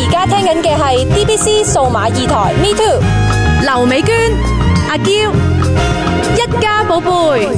而家聽緊嘅係 DBC 數碼2台 Me Too， 劉美娟、阿嬌，一家寶貝。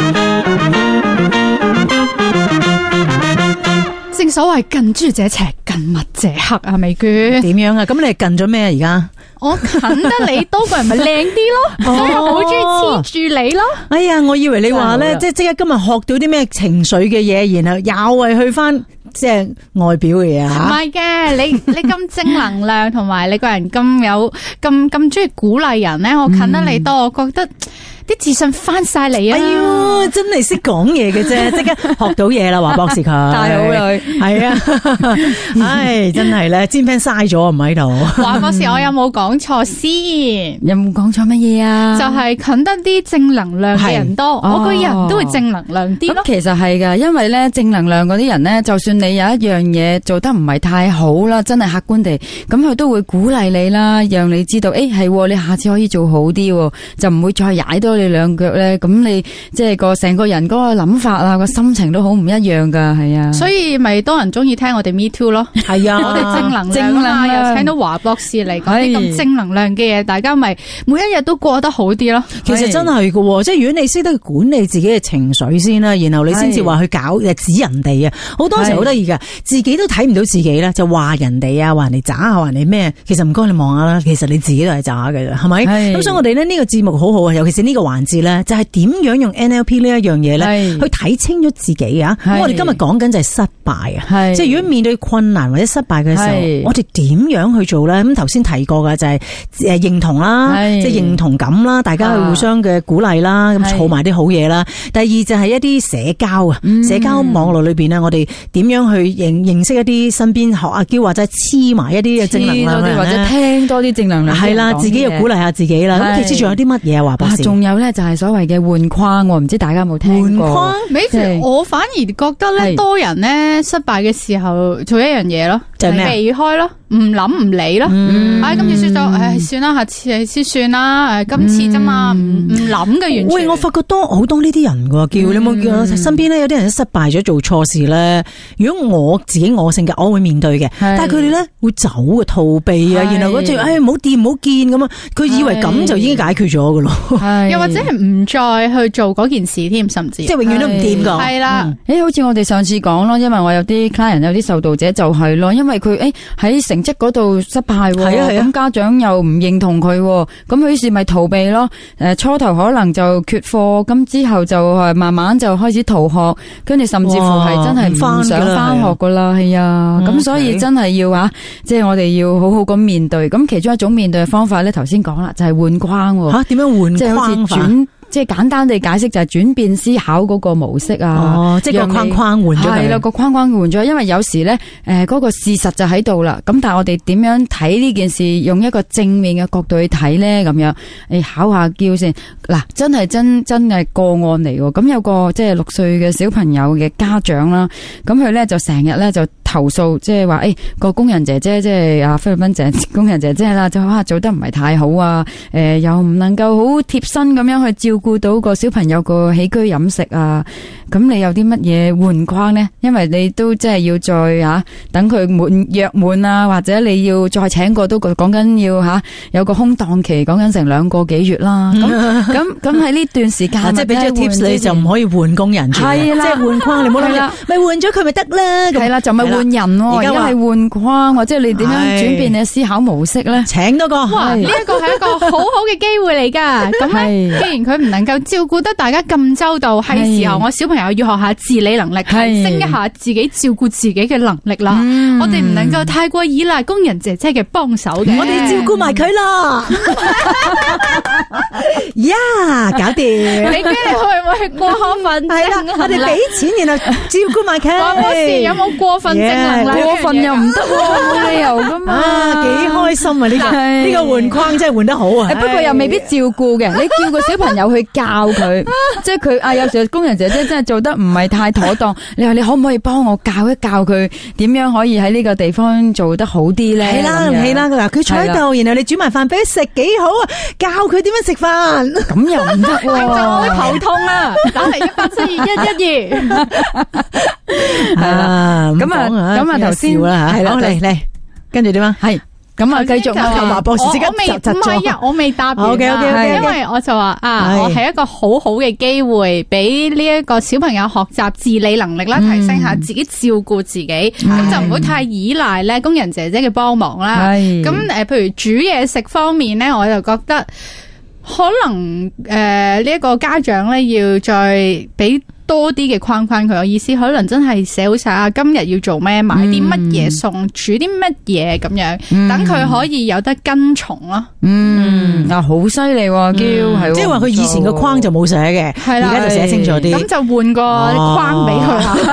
正所謂近朱者赤，近墨者黑啊，美娟。 點樣啊？咁你近咗咩啊？而家我近得你多個人咪靚啲咯，所以我好中意黐住你咯。 哎呀，我以為你話咧，即係即刻今日學到啲咩情緒嘅嘢，然後又係去翻即係外表嘅嘢啊？ 唔係嘅，你咁正能量，同埋你個人咁有咁中意鼓勵人咧，我近得你多，我覺得啲自信翻晒嚟啊！ 哎喲，真係識講嘢嘅啫，即刻學到嘢啦，華博士佢太好啦， 係啊，唉，真係咧，煎 pan 嘥咗唔喺度。 華博士，我有冇講錯先？ 有冇講錯乜嘢啊？ 就係近得啲正能量嘅人多，我個人都會正能量啲咯。 咁其實係噶，因為咧正能量嗰啲人咧，就算你有一樣嘢做得唔係太好啦，真係客觀地，咁佢都會鼓勵你啦，讓你知道，係你下次可以做好啲，就唔會再踩多你兩腳咧。咁你即係個成個人嗰個諗法啊，個心情都好唔一樣噶，係啊。 所以咪多人中意聽我哋 Me Too 咯。 係啊， 我哋正能量又請到華博士嚟講啲咁正能量嘅嘢，大家咪每一日都過得好啲咯。 其實真係噶，即係如果你識得管理自己嘅情緒先啦，然後你先至話去搞指人哋啊。好多時好得意噶，自己都睇唔到自己咧，就話人哋啊，話人哋渣啊，話人哋咩？其實唔該你望下啦，其實你自己都係渣嘅，係咪？咁所以我哋咧呢個節目好好啊，尤其是呢個環節咧，就係點樣用 NLP 呢一樣嘢咧，去睇清咗自己啊。咁我哋今日講緊就係失敗啊，即係如果面對困難或者失敗嘅時候，我哋點樣去做咧？咁頭先提過嘅就係認同啦，即係認同感啦，大家去互相嘅鼓勵啦，咁儲埋啲好嘢啦。第二就係一啲社交啊，社交網絡裏邊咧，我哋點樣去認識一啲身邊學阿嬌或者黐埋一啲嘅正能量或者聽多啲正能量， 係啦，自己又鼓勵下自己啦。咁其實仲有啲乜嘢啊？華博士， 仲有咧就係所謂嘅換框，唔知大家有冇聽過？ 換框， 我反而覺得咧，多人咧失敗嘅時候做一樣嘢咯，就係避開咯，唔諗唔理咯。今次輸咗，算啦，下次先算啦。今次啫嘛，唔諗嘅完全。 喂，我發覺好多呢啲人噶，叫你冇叫身邊咧有啲人失敗咗做錯事咧。如果我自己我性格，我會面對嘅，但係佢哋咧會走啊，逃避啊，然後嗰隻唔好掂唔好見咁啊，佢以為咁就已經解決咗噶咯。 又或者係唔再去做嗰件事添，甚至即係永遠都唔掂噶。 係啦， 好似我哋上次講咯，因為我有啲 client 有啲受導者就係咯，因為佢喺成績嗰度失敗，咁家長又唔認同佢，咁佢於是咪逃避咯。初頭可能就缺課，咁之後就慢慢就開始逃學，跟住甚至乎係真係唔想翻學噶啦，係啊。咁所以真係要即係我哋要好好咁面對。咁其中一種面對嘅方法咧，頭先講啦，就係換框。 點樣換框？即係好似即係簡單地解釋就係轉變思考嗰個模式啊， 即係個框框換咗佢。 係啦，個框框換咗，因為有時咧，嗰個事實就喺度啦。咁但係我哋點樣睇呢件事，用一個正面嘅角度去睇咧，咁樣考下嬌先。嗱，真係真係個案嚟喎。咁有個即係6歲嘅小朋友嘅家長啦，咁佢咧就成日咧就投訴，即係話個工人姐姐，即係阿菲律賓工人姐姐啦，就做得唔係太好啊，又唔能夠好貼身咁樣去照顧到個小朋友個起居飲食啊。咁你有啲乜嘢換框呢？因為你都即係要再等佢約滿啊，或者你要再請個都講緊要有個空檔期，講緊成2個幾月啦。咁喺呢段時間， 即係俾咗 tips 你就唔可以換工人住， 係啦， 即係換框，你冇諗住咪換咗佢咪得啦。 係啦，就咪換人，而家係換框，或者你點樣轉變你思考模式咧？ 請多個， 哇！呢一個係一個好好嘅機會嚟噶。咁咧，既然佢唔能夠照顧得大家咁周到，係時候我小朋友要學下自理能力，提升一下自己照顧自己嘅能力啦。我哋唔能夠太過依賴工人姐姐嘅幫手嘅， 我哋照顧埋佢啦。呀，搞掂！ 你驚你會唔會過分？ 係啦，我哋俾錢然後照顧埋佢。 華博士有冇過分正能量？ 過分又唔得，冇理由噶嘛。 幾開心啊！呢個換框真係換得好啊！ 不過又未必照顧嘅，你叫個小朋友去教佢，即係佢有時工人姐姐真係做得唔係太妥當，你話你可唔可以幫我教一教佢點樣可以喺呢個地方做得好啲咧？ 係啦，係啦，嗱，佢坐喺度，然後你煮埋飯俾佢食，幾好啊！教佢點樣食飯， 咁又唔得喎， 我會頭痛啊！打嚟1842112。 係啦，咁啊頭先係啦，嚟。 跟住點啊？ 係。咁啊，繼續求華博士即刻唔係啊，我未答完。 OK， 因為我就話我係一個好好嘅機會，俾呢一個小朋友學習自理能力啦，提升下自己照顧自己，咁就唔好太依賴咧工人姐姐嘅幫忙啦。咁譬如煮嘢食方面咧，我就覺得可能呢一個家長咧要再俾多啲嘅框框佢，我意思可能真係寫好晒今日要做咩，買啲乜嘢餸，煮啲乜嘢咁樣，等佢可以有得跟從咯。 好犀利喎，嬌， 即係話佢以前個框就冇寫嘅，而家就寫清楚啲， 咁就換個框俾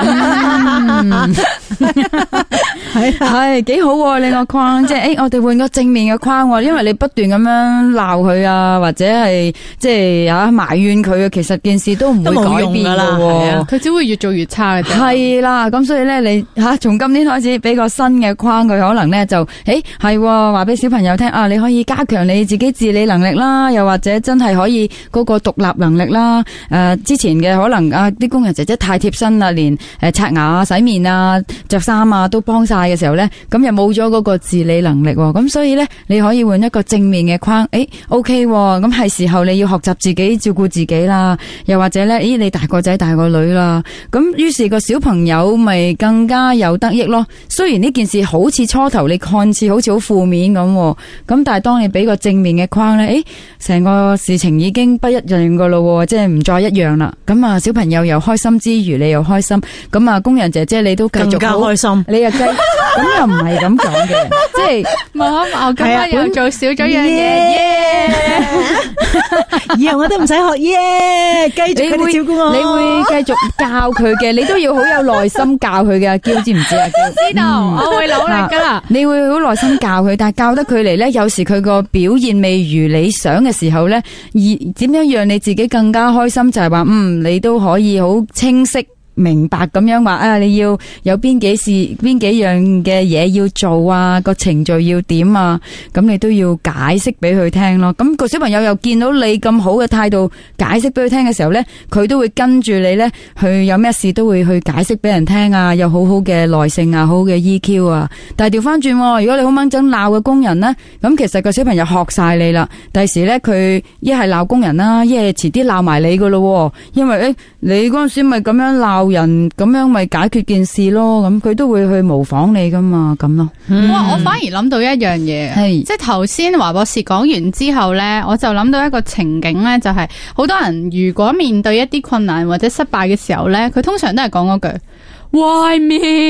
佢。 係幾好喎，你個框，即係我哋換個正面嘅框，因為你不斷咁樣鬧佢啊，或者係即係埋怨佢啊，其實件事都唔會改變噶啦。 佢只會越做越差嘅啫。 係啦，咁所以咧，你從今年開始俾個新嘅框佢，可能咧就係話俾小朋友聽啊，你可以加強你自己自理能力啦，又或者真係可以嗰個獨立能力啦。之前嘅可能啲工人姐姐太貼身啦，連刷牙啊、洗面啊、着衫啊都幫晒嘅時候咧，咁又冇咗嗰個自理能力。咁所以咧，你可以換一個正面嘅框，OK，咁係時候你要學習自己照顧自己啦，又或者咧，你大個仔大個女啦，咁於是個小朋友咪更加有得益咯。雖然呢件事好似初頭你看似好似好負面咁，咁但係當你俾個正面嘅框咧，成個事情已經不一樣噶咯，即係唔再一樣啦。咁啊，小朋友又開心之餘，你又開心，咁啊，工人姐姐你都繼續更加開心， 你又繼續咁又唔係咁講嘅，即係我今日又做少咗樣嘢， 以後我都唔使學繼續佢哋照顧我， 你會繼續教佢嘅，你都要好有耐心教佢嘅，嬌知唔知啊？ 知道，我會努力噶啦。 你會好耐心教佢，但係教得佢嚟咧，有時佢個表現未如理想嘅時候咧，而點樣讓你自己更加開心？就係話，你都可以好清晰明白咁樣話你要有邊幾樣嘅嘢要做啊，個程序要點啊，咁你都要解釋俾佢聽咯。咁個小朋友又見到你咁好嘅態度解釋俾佢聽嘅時候咧，佢都會跟住你咧去有咩事都會去解釋俾人聽啊，有好好嘅耐性啊，好好嘅 EQ 啊。但係調翻轉，如果你好掹憎鬧嘅工人咧，咁其實個小朋友學晒你啦，第時咧佢一係鬧工人啦，一係遲啲鬧埋你噶咯，因為你嗰陣時咪咁樣鬧人，咁樣咪解決件事咯，咁佢都會去模仿你噶嘛，咁咯。 哇！我反而諗到一樣嘢，即係頭先華博士講完之後咧，我就諗到一個情景咧，就係好多人如果面對一啲困難或者失敗嘅時候咧，佢通常都係講嗰句 Why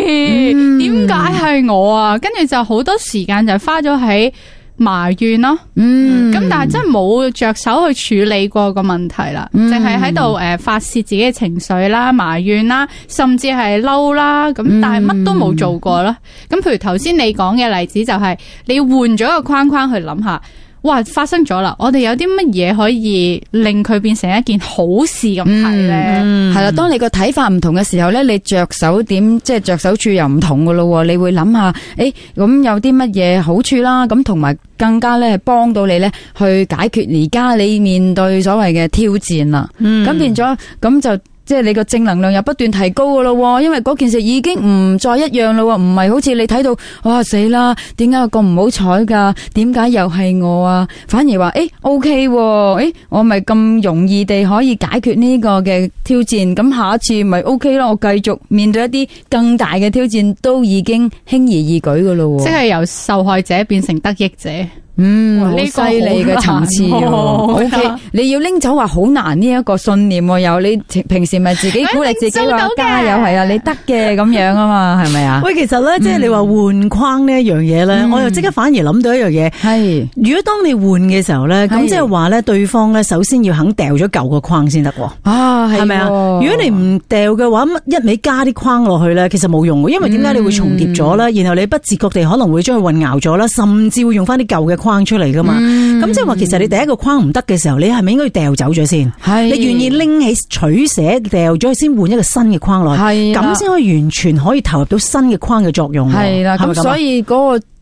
me？點解係我啊？跟住就好多時間就花咗喺埋怨咯，咁但係真係冇着手去處理過個問題啦，淨係喺度發洩自己嘅情緒啦、埋怨啦，甚至係嬲啦，咁但係乜都冇做過啦。咁譬如頭先你講嘅例子就係你要換咗個框框去諗下，哇，發生咗啦，我哋有啲乜嘢可以令佢變成一件好事咁睇咧？ 係啦，當你個睇法唔同嘅時候咧，你着手點，即係着手處又唔同噶咯。你會諗下，咁有啲乜嘢好處啦，咁同埋更加咧係幫到你咧去解決而家你面對所謂嘅挑戰啦。咁變咗咁就。即係你個正能量又不斷提高噶咯，因為嗰件事已經唔再一樣咯，唔係好似你睇到哇死啦，點解咁唔好彩噶？點解又係我啊？反而話OK，我咪咁容易地可以解決呢個嘅挑戰，咁下一次咪 OK 咯，我繼續面對一啲更大嘅挑戰，都已經輕而易舉噶咯。 即係由受害者變成得益者。 好犀利嘅層次，OK，你要拎走話好難呢一個信念，有你平時咪自己鼓勵自己話加油，係啊，你得嘅咁樣啊嘛，係咪啊？ 喂，其實咧，即係你話換框呢一樣嘢咧，我又即刻反而諗到一樣嘢，係如果當你換嘅時候咧，咁即係話咧，對方咧首先要肯掉咗舊個框先得，係咪啊？如果你唔掉嘅話，一味加啲框落去咧，其實冇用嘅，因為點解你會重疊咗啦？然後你不自覺地可能會將佢混淆咗啦，甚至會用翻啲舊嘅框出嚟噶嘛，咁即係話其實你第一個框唔得嘅時候，你係咪應該要掉走咗先？你願意拎起取捨掉咗先換一個新嘅框落去，咁先可以完全可以投入到新嘅框嘅作用。 係啦，咁所以嗰個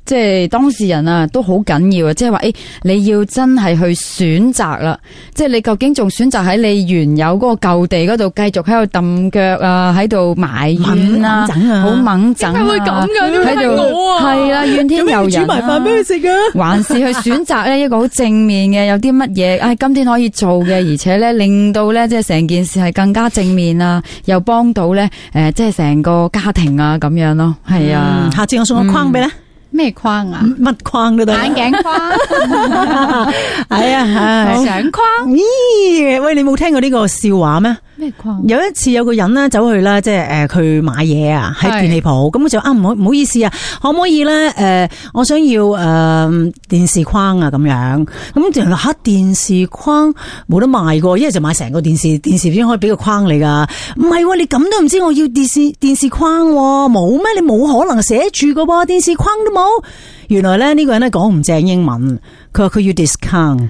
即係當事人啊，都好緊要啊！即係話你要真係去選擇啦，即係你究竟仲選擇喺你原有嗰個舊地嗰度繼續喺度揼腳啊，喺度埋怨啊，好猛整啊，點解會咁嘅？喺度係啦，怨天尤人，煮埋飯俾佢食啊，還是去選擇咧一個好正面嘅，有啲乜嘢今天可以做嘅，而且咧令到咧即係成件事係更加正面啊，又幫到咧即係成個家庭啊咁樣咯，係啊。 下次我送個框俾你。 咩框啊？ 乜框都得， 眼鏡框。 係啊，係相框。 咦？喂，你冇聽過呢個笑話咩？ 咩框？ 有一次有個人咧走去啦，即係佢買嘢啊，喺電器鋪，咁佢就唔好意思啊，可唔可以咧我想要電視框啊咁樣，咁就話電視框冇得賣噶，一係就買成個電視邊可以俾個框你噶，唔係你咁都唔知我要電視框冇咩？你冇可能寫住噶噃，電視框都冇。原來咧呢個人咧講唔正英文，佢話佢要 discount。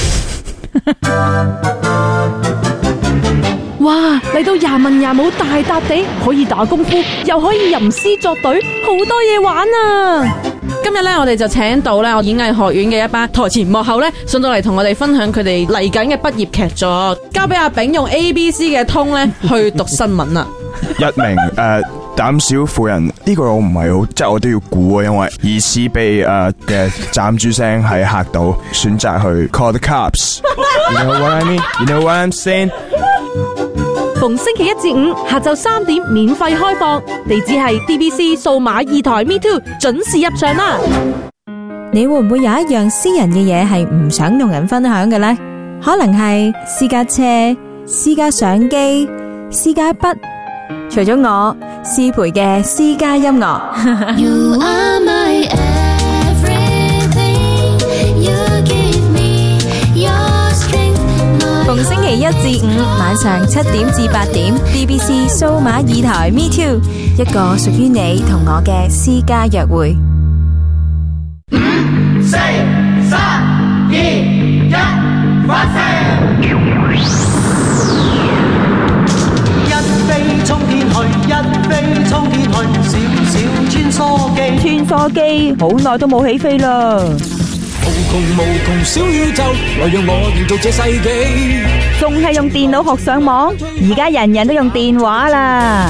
哇！嚟到廿文廿武大笪地，可以打功夫，又可以吟詩作對，好多嘢玩啊！今日咧，我哋就請到咧我演藝學院嘅一班台前幕後咧，上到嚟同我哋分享佢哋嚟緊嘅畢業劇作。交俾阿炳用 ABC 嘅通咧去讀新聞啦。 一名膽小婦人，呢個我唔係好，即係我都要估啊，因為疑似被嘅斬豬聲係嚇到，選擇去 call the cops。You know what I mean? You know what I'm saying? 逢星期1至5下晝3點免費開放，地址係 DBC 數碼2台 Me Too， 準時入場啦！ 你會唔會有一樣私人嘅嘢係唔想同人分享嘅呢？可能係私家車、私家相機、私家筆，除咗我，思培嘅私家音樂。 You are my everything, you give me your strength. 逢星期1至5晚上7點至8點 ，DBC 數碼2台 Me Too， 一個屬於你同我嘅私家約會。 5、4、3、2、1，發射！一飛沖天去，一飛沖天去，小小穿梭機， 穿梭機好耐都冇起飛啦。 無窮小宇宙，來讓我營造這世紀。 仲係用電腦學上網，而家人人都用電話啦。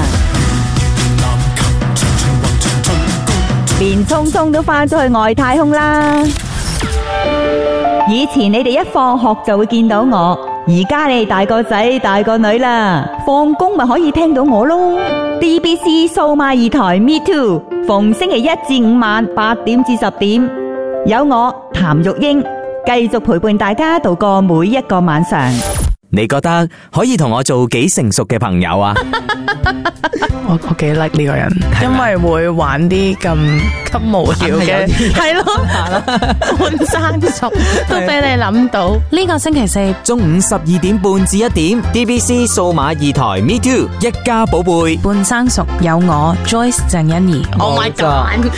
連聰聰都返咗去外太空啦。以前你哋一放學就會見到我，而家你哋大個仔大個女啦，放工咪可以聽到我咯。DBC 數碼2台 Me Too， 逢星期1至5晚8點至10點，有我譚玉英繼續陪伴大家度過每一個晚上。 你覺得可以同我做幾成熟嘅朋友啊？ 我幾 like 呢個人，因為會玩啲咁無聊嘅，係咯，半生熟都俾你諗到。呢個星期4 中午12點半至1點 ，DBC 數碼2台 Me Too 一家寶貝， 半生熟有我 Joyce 鄭欣宜。Oh my god！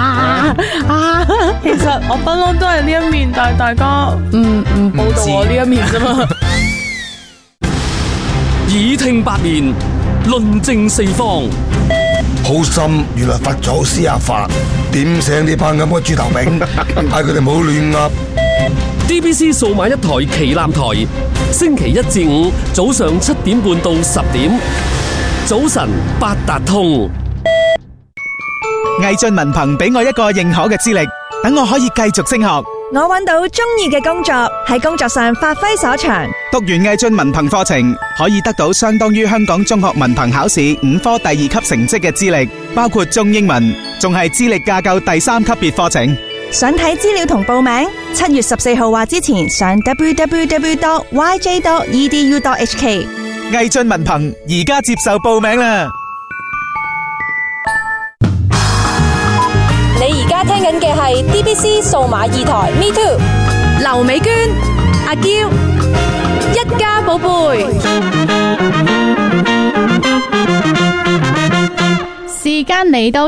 其實我不嬲都係呢一面，但係大家唔報道我呢一面啫嘛。 耳聽八面，論證四方。 好心原來佛祖施下法，點醒呢班咁嘅豬頭炳，嗌佢哋唔好亂噏。 DBC 數碼1台旗艦台，星期1至5早上7點半到10點，早晨八達通。 毅進文憑俾我一個認可嘅資歷，等我可以繼續升學。 我揾到中意嘅工作，喺工作上發揮所長。 讀完毅進文憑課程，可以得到相當於香港中學文憑考試5科第2級成績嘅資歷，包括中英文，仲係資歷架構第3級別課程。 想睇資料同報名，7月14號或之前上 www.yj.edu.hk。 毅進文憑而家接受報名啦！ 你而家聽緊嘅係 DBC 數碼2台 Me Too， 劉美娟、阿嬌，一家寶貝。 時時間嚟到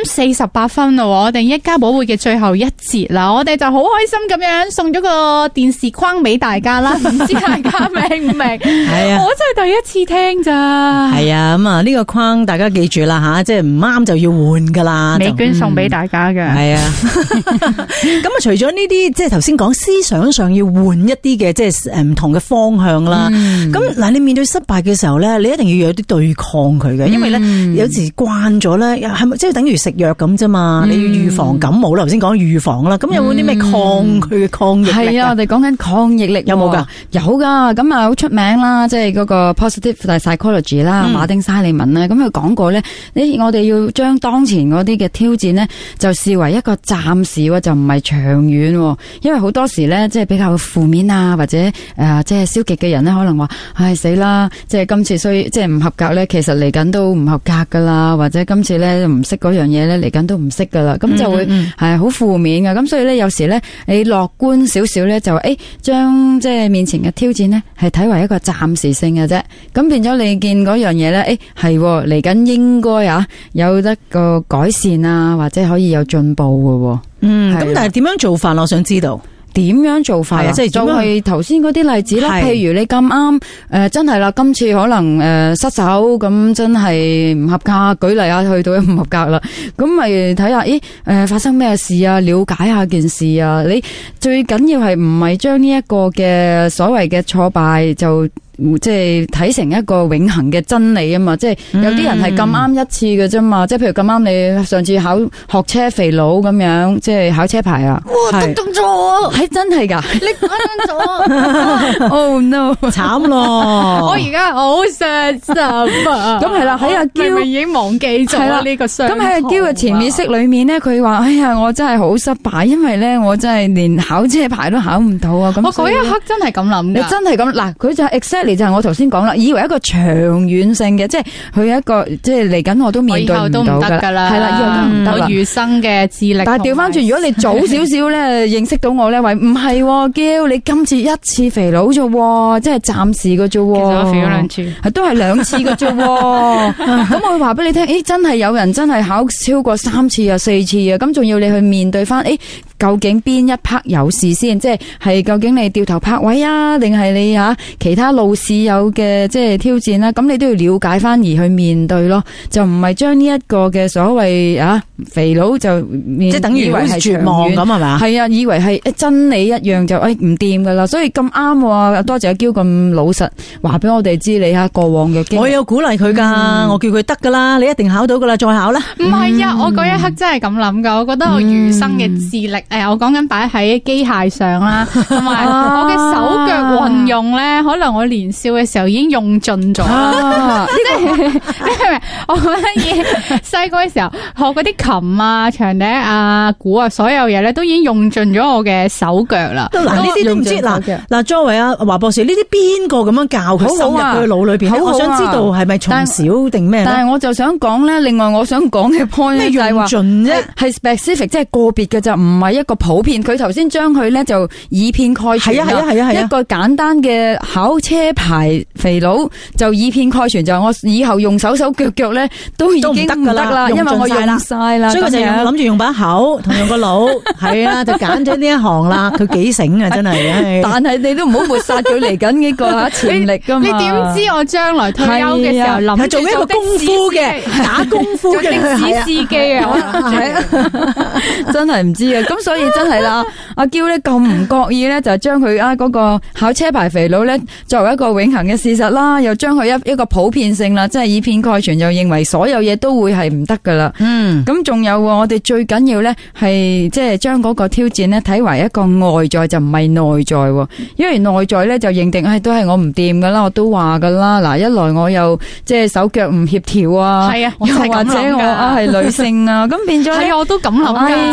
12:48咯，我哋一家寶貝嘅最後一節啦，我哋就好開心咁樣送咗個電視框俾大家啦，唔知大家明唔明？係啊，我真係第一次聽咋。 係啊，咁啊呢個框大家記住啦吓，即係唔啱就要換噶啦。 美娟送俾大家嘅。 係啊，咁啊除咗呢啲，即係頭先講思想上要換一啲嘅，即係唔同嘅方向啦。咁嗱，你面對失敗嘅時候咧，你一定要有啲對抗佢嘅，因為咧有時慣咗咧，係咪即係等於食藥咁啫嘛？你要預防感冒啦，頭先講預防啦，咁有冇啲咩抗佢嘅抗疫力？ 係啊，我哋講緊抗疫力有冇噶？有噶，咁啊好出名啦，即係嗰個 positive psychology 啦，馬丁沙利文咧，咁佢講過咧，我哋要將當前嗰啲嘅挑戰咧，就視為一個暫時喎，就唔係長遠，因為好多時咧，即係比較負面啊，或者即係消極嘅人咧，可能話唉死啦，即係今次即係唔合格咧，其實嚟緊都唔合格噶啦，或者今次咧唔識嗰樣嘢咧，嚟緊都唔識噶啦，咁就會係好負面嘅。咁所以咧，有時咧你樂觀少少咧，就將即係面前嘅挑戰咧係睇為一個暫時性嘅啫。咁變咗你見嗰樣嘢咧，係嚟緊應該有得個改善啊，或者可以有進步嘅。 咁但係點樣做法我想知道。 點樣做法啊？即係就係頭先嗰啲例子啦。譬如你咁啱真係啦，今次可能失手咁，真係唔合格。舉例啊，去到唔合格啦，咁咪睇下，發生咩事啊？了解下件事啊。你最緊要係唔係將呢一個嘅所謂嘅挫敗就即係睇成一個永恆嘅真理啊嘛，即係有啲人係咁啱一次嘅啫嘛，即係譬如咁啱你上次學車肥佬咁樣，即係考車牌啊， 哇，讀咗， 係真係噶， 你講咗 ，Oh no， 慘咯， 我而家好傷心啊， 咁係啦，喺阿嬌已經忘記咗呢個傷， 咁喺阿嬌嘅潛意識裏面咧，佢話哎呀，我真係好失敗，因為咧我真係連考車牌都考唔到啊，咁我嗰一刻真係咁諗， 你真係咁嗱，佢就係 exactly。就係我頭先講啦，以為一個長遠性嘅，即係佢一個即係嚟緊我都面對唔到噶啦，係啦，以後都唔得啦。 我餘生嘅智力， 但係調翻轉，如果你早少少咧認識到我咧，喂唔係，嬌你今次一次肥佬啫，即係暫時嘅啫。其實我肥咗2次， 係都係2次嘅啫。咁我會話俾你聽，真係有人真係考超過3次啊、4次啊，咁仲要你去面對翻，究竟邊一 part 有事先？即係究竟你掉頭拍位啊，定係你其他路試有嘅即係挑戰啦？咁你都要了解翻而去面對咯，就唔係將呢一個嘅所謂肥佬就即係等於係絕望咁係嘛？ 係啊，以為係真理一樣就唔掂噶啦。所以咁啱喎，多謝阿嬌咁老實話俾我哋知你過往嘅經歷。 我有鼓勵佢噶，我叫佢得噶啦，你一定考到噶啦，再考啦。 唔係啊，我嗰一刻真係咁諗噶，我覺得我餘生嘅智力我講緊擺喺機械上啦，同埋我嘅手腳運用咧，可能我年少嘅時候已經用盡咗啦。即係你明唔明？我覺得細個嘅時候學嗰啲琴啊、長笛啊、鼓啊，所有嘢咧都已經用盡咗我嘅手腳啦。 嗱，呢啲都唔知嗱，作為華博士，呢啲邊個咁樣教佢深入佢腦裏邊咧？我想知道係咪從小定咩？ 但係我就想講咧，另外我想講嘅 point 就係話係 specific， 即係個別嘅就唔係一個普遍。佢頭先將佢咧就以偏概全，係啊，一個簡單嘅考車牌肥佬就以偏概全，就我以後用手腳咧都已經唔得啦，因為我用晒啦， 所以佢就諗住用把口同用個腦，係啦，就揀咗呢一行啦。佢幾醒啊，真係！ 但係你都唔好抹殺佢嚟緊呢個潛力噶嘛。 你點知我將來退休嘅時候諗住做一個功夫嘅打功夫嘅的士司機啊？ 真係唔知啊！咁所以真係啦，阿嬌咧咁唔覺意咧，就將佢嗰個考車牌肥佬咧作為一個永恆嘅事實啦，又將佢一個普遍性啦，即係以偏概全，就認為所有嘢都會係唔得噶啦。咁仲有我哋最緊要咧係即係將嗰個挑戰咧睇為一個外在，就唔係內在。因為內在咧就認定都係我唔掂噶啦，我都話噶啦。嗱，一來我又即係手腳唔協調啊， 係啊， 又或者我係女性啊，咁變咗係我都咁諗。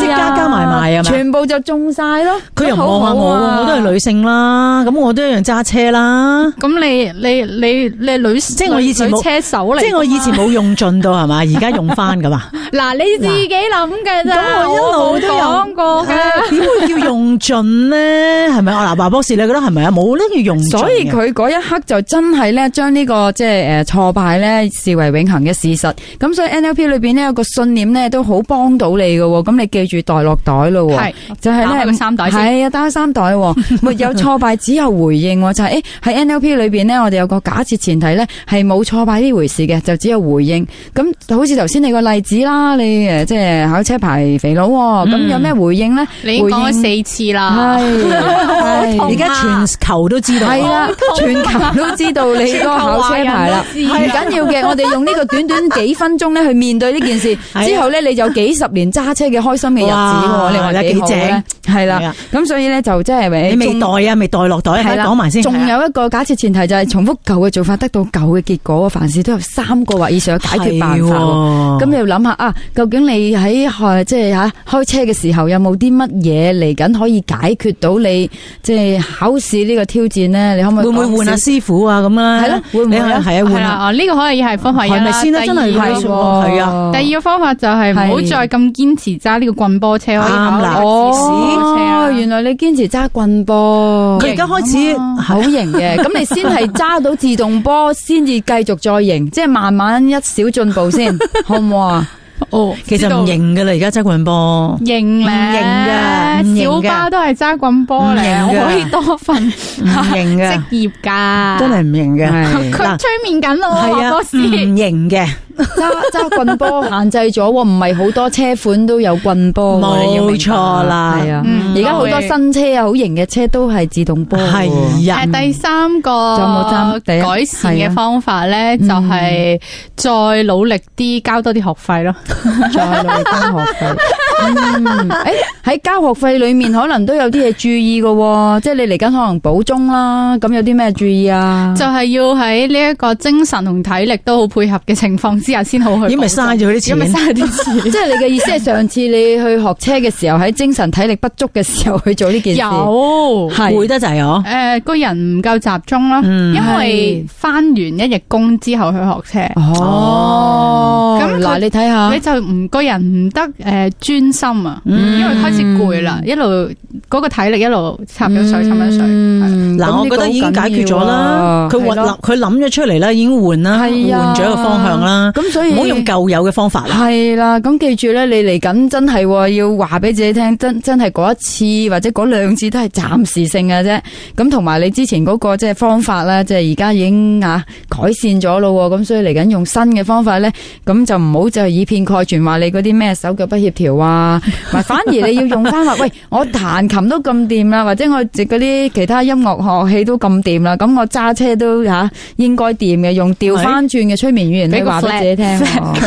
加埋啊嘛， 全部就中晒咯。 佢又唔望下我，我都係女性啦，咁我都一樣揸車啦。 咁你女， 即係我以前冇車手嚟， 即係我以前冇用盡到係嘛，而家用翻噶嘛。 嗱，你自己諗嘅啫， 咁我一路都有講過嘅， 點會叫用盡咧？係咪啊？嗱，華博士，你覺得係咪啊？冇呢叫用盡嘅。 所以佢嗰一刻就真係咧，將呢個即係挫敗咧視為永恆嘅事實。咁所以 NLP 裏邊呢，有個信念咧都好幫到你嘅。咁你記住袋落袋咯， 係就係咧個衫袋先， 係啊，打衫袋，沒有挫敗，只有回應。就係喺 NLP 裏邊呢，我哋有個假設前提咧係冇挫敗呢回事嘅，就只有回應。咁好似頭先你個例子啦，你即係考車牌肥佬，咁有咩回應咧？ 你已經講咗4次啦， 係而家全球都知道， 係啦，全球都知道你個考車牌啦，唔緊要嘅。我哋用呢個短短幾分鐘咧去面對呢件事，之後咧你就幾十年揸車嘅開心嘅日子，你話幾好咧？係啦，咁所以咧就即係你未袋啊，未袋落袋，係講埋先。 仲有一個假設前提就係重複舊嘅做法，得到舊嘅結果。凡事都有3個或以上嘅解決辦法。咁你要諗下啊，究竟你喺即係開車嘅時候有冇啲乜嘢嚟緊可以解決到你即係考試呢個挑戰咧？你可唔可以會唔會換下師傅啊？咁啊， 係咯，會唔會係啊？ 換啊？呢個可以係方法一啦。 係咪先啦？真係係啊。 第二個方法就係唔好再咁堅持揸呢個棍波車。 啱啦。 哦，原來你堅持揸棍波， 佢而家開始好型嘅。咁你先係揸到自動波，先至繼續再型，即係慢慢一小進步先，好唔好啊？ 哦，其實唔型噶啦，而家揸棍波型咧，小巴都係揸棍波咧，我可以多份唔型嘅職業噶， 真係唔型嘅。 佢催眠緊我， 係啊，唔型嘅。 揸棍波限制咗，唔係好多車款都有棍波。 冇錯啦， 係啊，而家好多新車啊，好型嘅車都係自動波。 係啊， 第3個改善嘅方法咧，就係再努力啲交多啲學費咯。 再努力交學費。喺交學費裏面可能都有啲嘢注意嘅，即係你嚟緊可能補鐘啦，咁有啲咩注意啊？ 就係要喺呢一個精神同體力都好配合嘅情況之下先好去。 因為嘥咗啲錢， 即係你嘅意思係上次你去學車嘅時候喺精神體力不足嘅時候去做呢件事， 有攰得滯哦。 個人唔夠集中啦，因為翻完一日工之後去學車。 哦，咁嗱，你睇下， 你就個人唔得專心啊，因為開始攰啦，一路嗰個體力一路插咗水，插咗水。 嗱，我覺得已經解決咗啦。佢諗咗出嚟啦，已經換啦，換咗一個方向啦。 咁所以唔好用舊有嘅方法啦。 係啦，咁記住咧，你嚟緊真係要話俾自己聽，真係嗰一次或者嗰2次都係暫時性嘅啫。咁同埋你之前嗰個即係方法啦，即係而家已經改善咗咯。咁所以嚟緊用新嘅方法咧，咁就唔好就係以偏概全話你嗰啲咩手腳不協調啊，反而你要用翻話，喂，我彈琴都咁掂啦，或者我嗰啲其他音樂樂器都咁掂啦，咁我揸車都應該掂嘅，用調翻轉嘅催眠語言你話俾自己聽。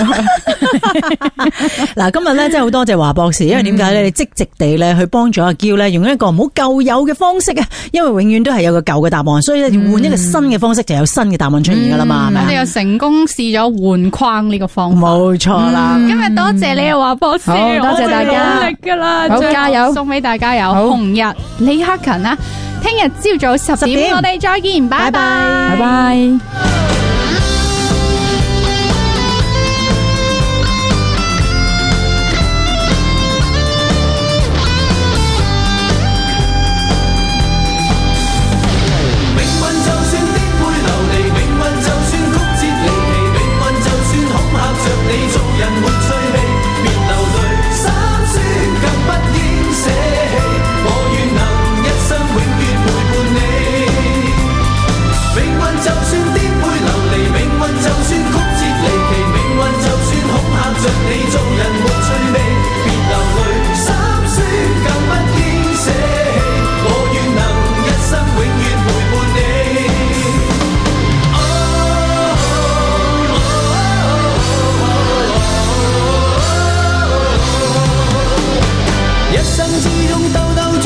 嗱，今日咧真係好多謝華博士，因為點解咧？你積極地咧去幫助阿嬌咧，用一個唔好舊有嘅方式啊，因為永遠都係有個舊嘅答案，所以咧要換一個新嘅方式，就有新嘅答案出現噶啦嘛，係咪？ 我哋又成功試咗換框呢個方法， 冇錯啦。 今日多謝你啊，華博士， 多謝大家， 努力噶啦， 好加油， 送俾大家有紅日李克勤啊！聽日朝早10點，我哋再見，拜拜， 拜拜。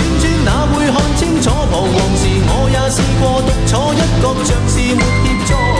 彷徨時我也試過獨坐一角，像是沒協助。